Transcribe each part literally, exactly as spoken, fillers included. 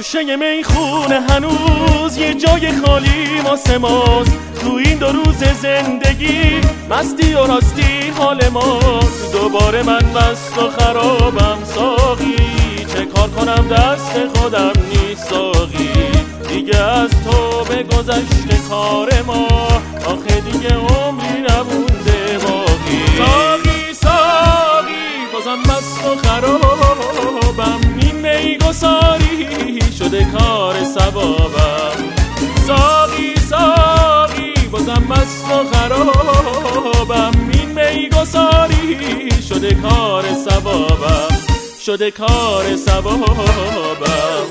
گوشه میخونه هنوز یه جای خالی واسه ماست. تو این دو روز زندگی مستی و راستی حال ماست. دوباره من مست و خرابم ساقی، چه کار کنم دست خودم نیست ساقی. دیگه از تو به گذشته کار ما، آخه دیگه عمری نمونده باقی. ساقی ساقی بازم مست و خرابم، این میگساری شده کار ثوابم. ساقی ساقی بازم مست و خرابم، این میگساری شده کار ثوابم، شده کار ثوابم.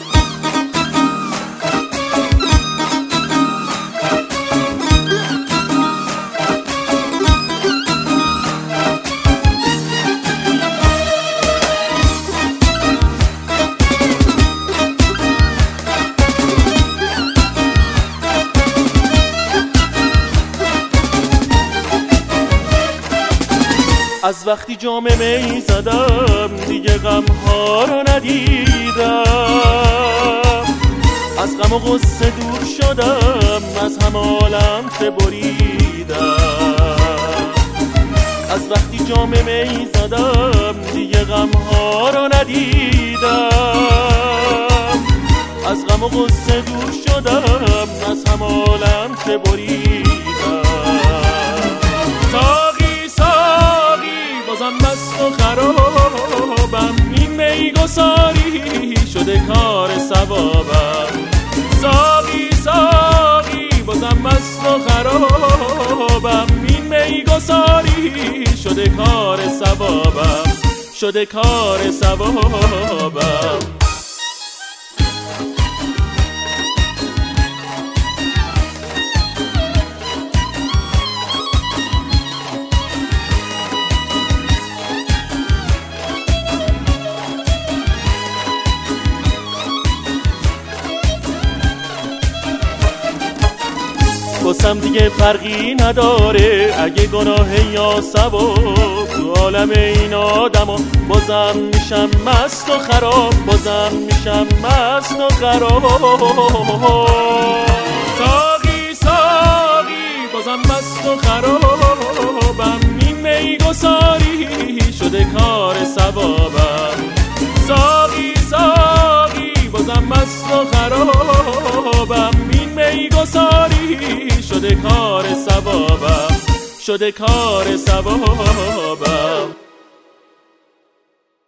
از وقتی جام می زدم دیگه غم ها رو ندیدم. از غم و غصه دور شدم، از هم عالم که بریدم. از وقتی جام می زدم دیگه غم ها رو ندیدم. از غم و غصه دور شدم، از هم عالم که بریدم. بازم مست و خرابم، این میگساری شده کار ثوابم. ساقی ساقی بازم مست و خرابم، این میگساری شده کار ثوابم، شده کار ثوابم. واسم دیگه فرقی نداره اگه گناه یا ثواب. تو عالم این آدما بازم میشم مست و خراب، بازم میشم مست و خراب. ساقی ساقی بازم مست و خرابم، این میگساری شده کار ثوابم. ساقی ساقی بازم مست و خرابم، این میگساری شده کار ثوابم، شده کار ثوابم.